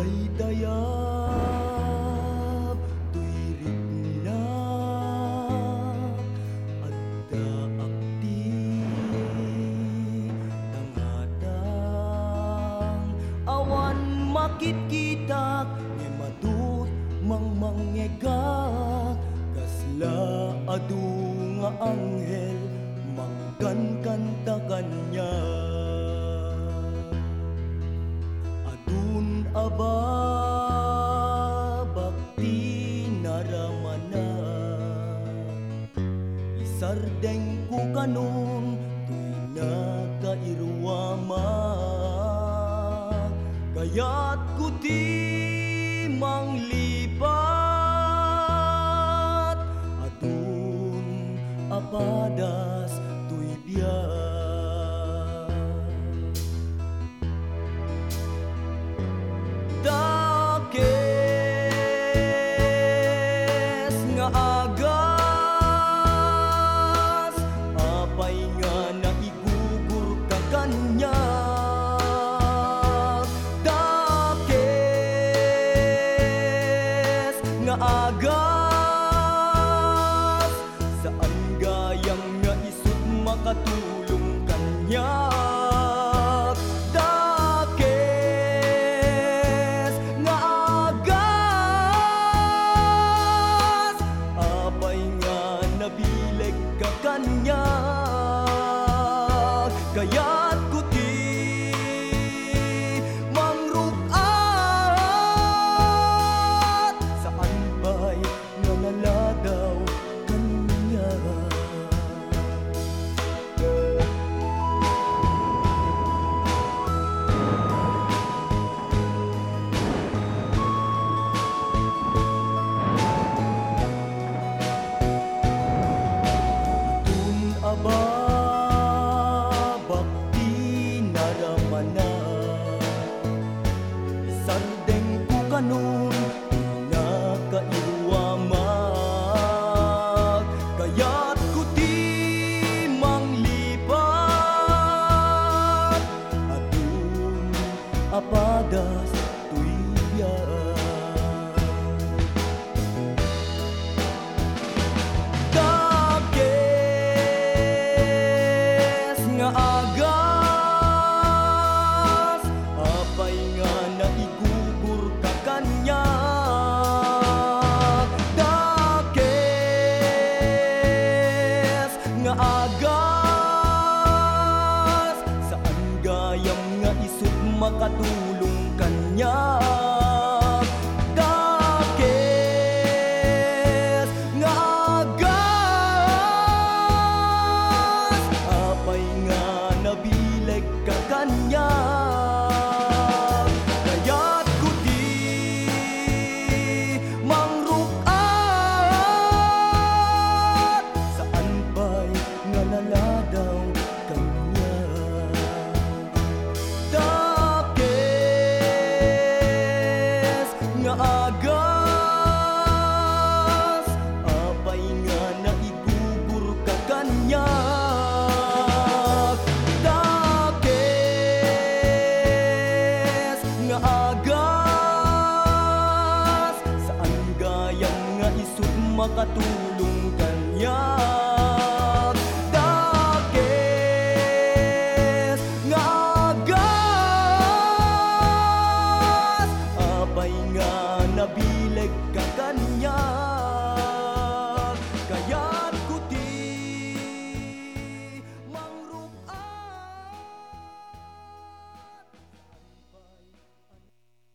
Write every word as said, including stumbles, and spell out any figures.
Daydayab tuirik na adda akti tangadang awan makitkitak nga madut mangmangyegak kasla adu nga anghel mangkankanta kanya adun aba bakti naramana isardeng ku kanon tuy nakairwama kayat ku ti manglipat adun apadas tuy biyak dakes nga agas apay nga naigugur ka kanya dakes nga agas saan gayang nga isut makatulong kanya kanya kaya't kuti mangrukat saan ba'y nanaladaw kanya aba bakti naramana sardeng ku kanon nakairwamag kaya't ku ti manglipat adun apadas tuya nga agas apay nga naigugur ka kanya dakes nga agas saan gayam nga isut makatulong kanya dakes nga nabileg ka kanya kaya't kuti mangrukat saan ba'y nga naladaw kanya dakes nga agas apay nga naigugur ka kanya nga agas saan gayang nga isut makatulong kanya